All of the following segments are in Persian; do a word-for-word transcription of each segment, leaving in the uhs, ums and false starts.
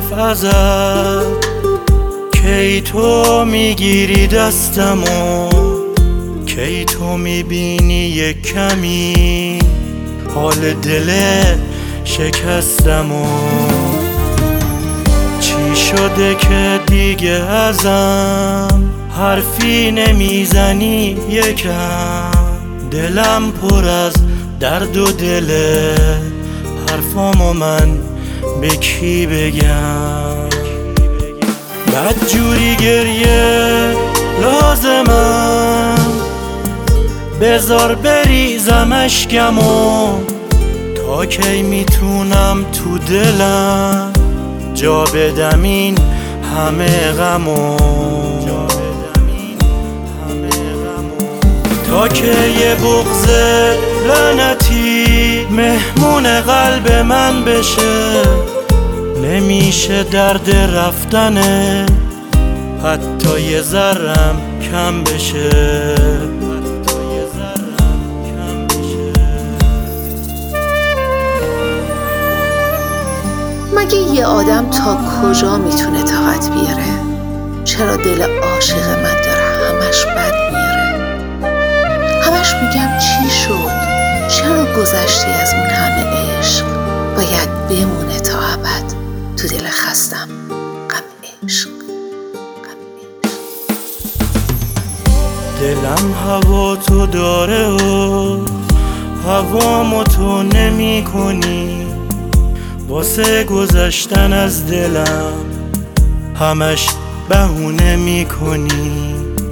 حرف ازت کی تو میگیری دستمو، کی تو میبینی یک کمی حال دل شکستمو. چی شده که دیگه ازم حرفی نمیزنی یکم؟ دلم پر از درد و دله، حرفامو من به کی بگم؟ بدجوری گریه لازمم، بذار بریزم اشکمو. تا کی میتونم تو دلم جا بدم این همه غمو؟ تا که یه بغض لعنتی مهمون قلب من بشه، نمیشه درد رفتنه حتی یه ذرم کم بشه. مگه یه آدم تا کجا میتونه طاقت بیاره؟ چرا دل عاشق من داره همش بد میاره؟ همش میگم چی شد؟ چرا گذشتی از اون همه عشق؟ باید بمونه تا ابد تو دل خستم غم عشق. دلم هوا تو داره و هوامو تو نمی کنی، واسه گذشتن از دلم همش بهونه می کنی.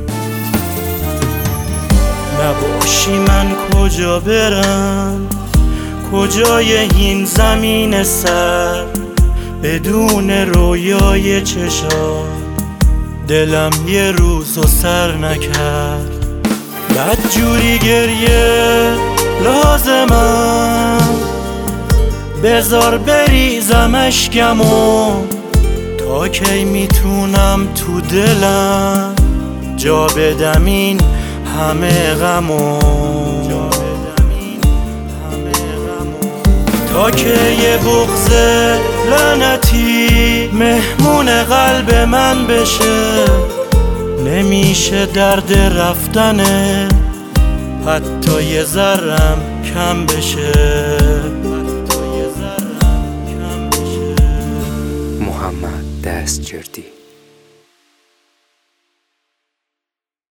نباشی من کجا برم، کجای این زمین سر، بدون رویای چشام دلم یه روزو سر نکرد. بدجوری گریه لازمم، بذار بریزم اشکمو. تا کی میتونم تو دلم جا بدم این همه غمو؟ تا که یه بغض لعنتی مهمون قلب من بشه، نمیشه درد رفتنه حتی یه ذرم کم بشه. محمد دستجردی.